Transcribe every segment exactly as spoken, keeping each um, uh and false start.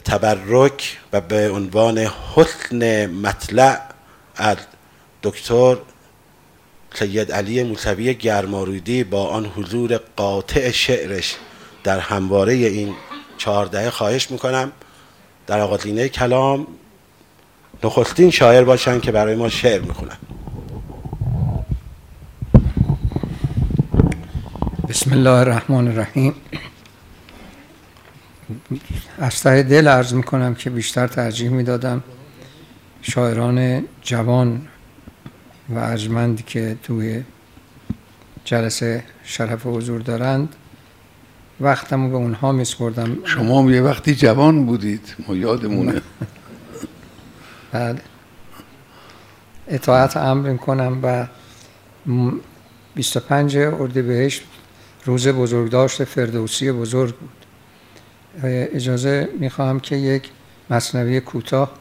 تبرک و به عنوان حسن مطلع از دکتر سید علی موسوی گرمارودی با آن حضور قاطع شعرش در همواره این چهارده خواهش میکنم در آغازینه کلام نخستین شاعر باشن که برای ما شعر میخونن. بسم الله الرحمن الرحیم. از ته دل عرض میکنم که بیشتر ترجیح میدادم شاعران جوان و ارجمندی که توی جلسه شرف حضور دارند وقتمو به اونها میسپردم. شما هم یه وقتی جوان بودید، ما یادمونه. بله. اطاعت امر میکنم و بیست و پنج اردیبهشت روز بزرگداشت فردوسی بزرگ بود. اجازه میخواهم که یک مثنوی کوتاه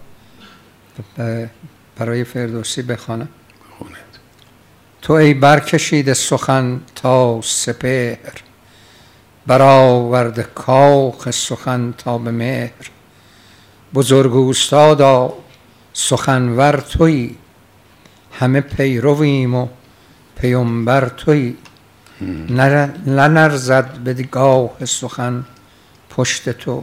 برای فردوسی بخوانم. تو ای برکشیده سخن تا سپهر، برآورده کاخ سخن تا به مهر. بزرگ اوستادا سخنور تویی، همه پیرویم و پیامبر تویی. نلرزد به گاه سخن پشت تو،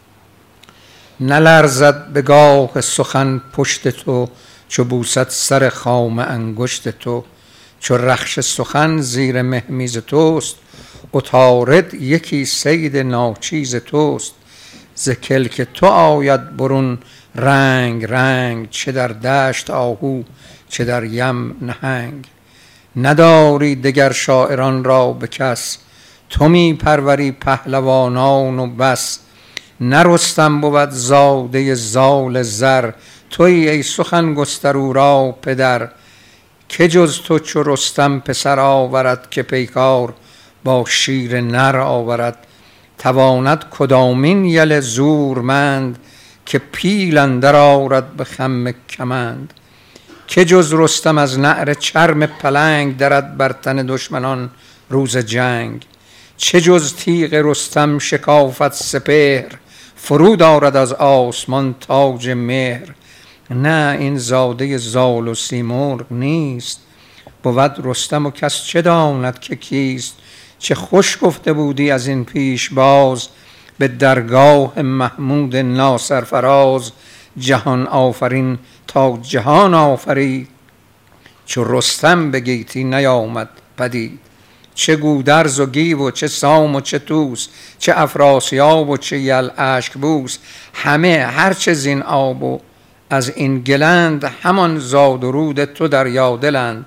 نلرزد به گاه سخن پشت تو. چو بوسد سر خام انگشت تو، چو رخش سخن زیر مهمیز توست. عطارد یکی صید ناچیز توست. ز کلک تو آید برون رنگ رنگ، چه در دشت آهو چه در یم نهنگ. نداری دگر شاعران را به کس، تو می پروری پهلوانان و بس. نه رستم بود زاده زال زر، تویی ای سخن گسترو را پدر. که جز تو چو رستم پسر آورد، که پیکار با شیر نر آورد. تواند کدامین یل زورمند، که پیل اندر آرد به خم کمند. که جز رستم از نعر چرم پلنگ، درد بر تن دشمنان روز جنگ. چه جز تیغ رستم شکافت سپهر، فرود آرد از آسمان تاج مهر. نه این زاده زال و سیمرغ نیست، بود رستم و کس چه داند که کیست. چه خوش گفته بودی از این پیش باز، به درگاه محمود ناصرفراز. جهان آفرین تا جهان آفرید، چو رستم به گیتی نیامد پدید. چه گودرز و گیو و چه سام و چه توس، چه افراسیاب و چه یل اشک بوس. همه هرچه زین آب و از این گلند، همان زاد و رود تو در یادلند.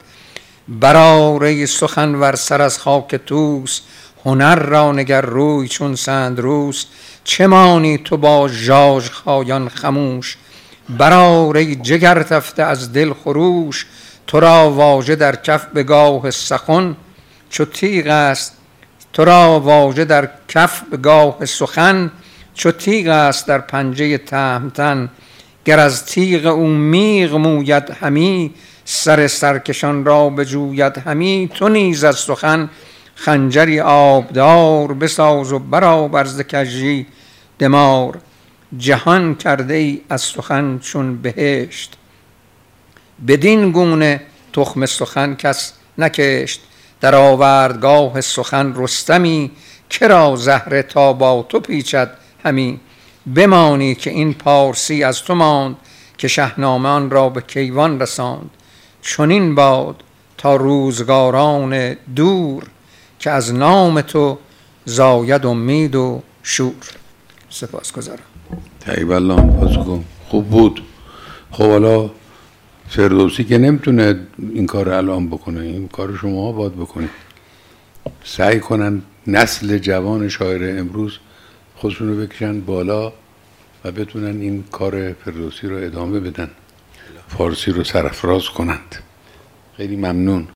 براره سخنور سر از خاک توس، هنر را نگر روی چون سندروس. چه مانی تو با ژاژ خایان خموش، براره جگر تفته از دل خروش. تو را واژه در کف به گاه سخن، چو تیغ است تو را واژه در کف به گاه سخن. چو تیغ است در پنجه تهمتن، گر از تیغ او میغ موید همی. سر سرکشان را بجوید همی. تو نیز از سخن خنجری آبدار، بساز و برآور ز کژی دمار. جهان کرده ای از سخن چون بهشت، بدین گونه تخم سخن کس نکشت. در آوردگاه سخن رستمی، کرا زهره تا با تو پیچد همی. بمانی که این پارسی از تو ماند، که شاهنامه آن را به کیوان رساند. چنین باد تا روزگاران دور، که از نام تو زاید امید و شور. سپاسگزارم. طیب الله پاسخم خوب بود. خب حالا فردوسی که نمیتونه این کار الان بکنه، این کار شما باید بکنید. سعی کنن نسل جوان شاعر امروز خودشون رو بکشن بالا و بتونن این کار فردوسی رو ادامه بدن، فارسی رو سرافراز کنند. خیلی ممنون.